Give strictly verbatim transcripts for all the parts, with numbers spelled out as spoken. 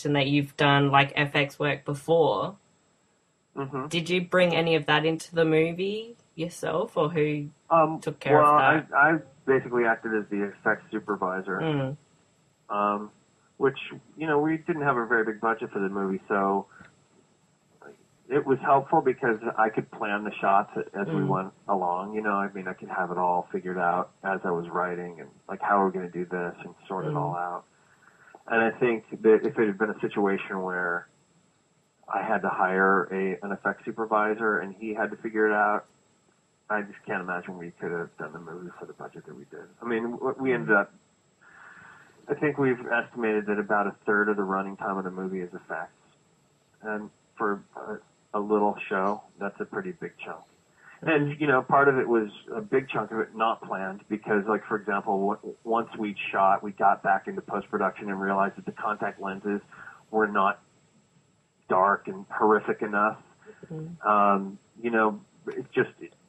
mentioned that you've done like F X work before. hmm Did you bring any of that into the movie yourself, or who Um, took care well, of I, that? I basically acted as the effects supervisor, Mm. um, which, you know, we didn't have a very big budget for the movie, so it was helpful because I could plan the shots as we Mm. went along. You know, I mean, I could have it all figured out as I was writing and, like, how are we going to do this and sort it all Mm. out. And I think that if it had been a situation where I had to hire a an effects supervisor and he had to figure it out, I just can't imagine we could have done the movie for the budget that we did. I mean, we Mm. ended up, I think we've estimated that about a third of the running time of the movie is effects. And for a, a little show, that's a pretty big chunk. And, you know, part of it was a big chunk of it not planned because, like, for example, w- once we'd shot, we got back into post-production and realized that the contact lenses were not dark and horrific enough. Mm. Um, you know, it just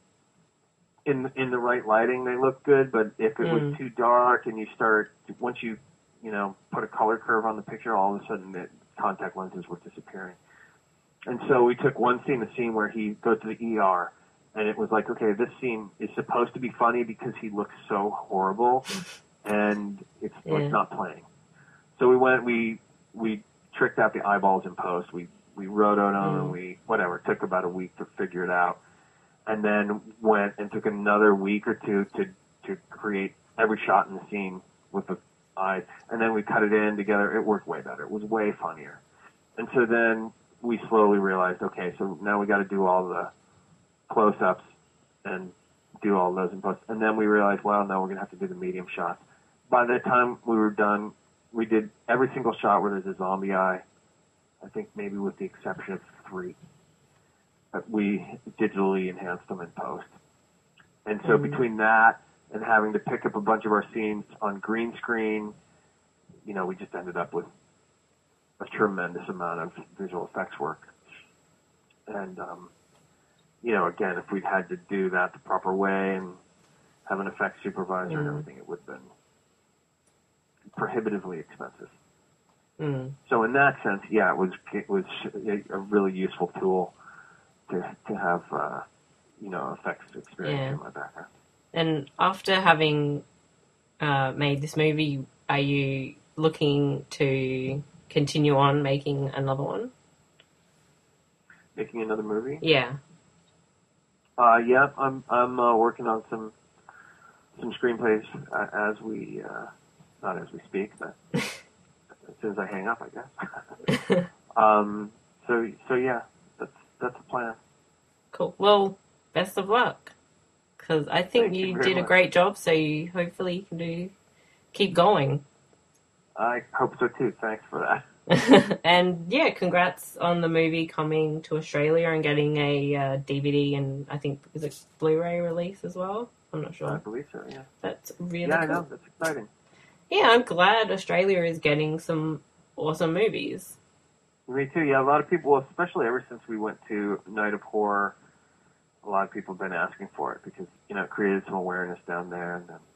in in the right lighting they look good, but if it was Mm. too dark and you start once you you know put a color curve on the picture, all of a sudden the contact lenses were disappearing. And so we took one scene, the scene where he goes to the E R, and it was like, okay, this scene is supposed to be funny because he looks so horrible, and it's Yeah. it's not playing. So we went, we we tricked out the eyeballs in post. We we rotoed them, Mm. and we whatever. It took about a week to figure it out, and then went and took another week or two to to create every shot in the scene with the eyes, and then we cut it in together. It worked way better. It was way funnier, and so then we slowly realized, okay, so now we got to do all the close-ups and do all those in post. And then we realized, well, now we're going to have to do the medium shots. By the time we were done, we did every single shot where there's a zombie eye, I think maybe with the exception of three. But we digitally enhanced them in post. And so Mm. between that and having to pick up a bunch of our scenes on green screen, you know, we just ended up with a tremendous amount of visual effects work. And, um, you know, again, if we'd had to do that the proper way and have an effects supervisor and Mm. everything, it would have been prohibitively expensive. Mm. So in that sense, yeah, it was it was a really useful tool to to have, uh, you know, effects experience Yeah. in my background. And after having uh, made this movie, are you looking to continue on making another one? Making another movie? Yeah. Uh, yeah, I'm I'm uh, working on some some screenplays uh, as we uh, not as we speak, but as soon as I hang up, I guess. um, so so yeah, that's that's the plan. Cool. Well, best of luck, because I think Thank you you very did a much. great job. So you, hopefully you can do keep going. I hope so too. Thanks for that. And yeah, congrats on the movie coming to Australia and getting a uh, D V D and I think is it Blu-ray release as well. I'm not I sure. believe so. Yeah. That's really Yeah, I cool. know. That's exciting. Yeah, I'm glad Australia is getting some awesome movies. Me too. Yeah, a lot of people, especially ever since we went to Night of Horror, a lot of people have been asking for it because you know it created some awareness down there, and then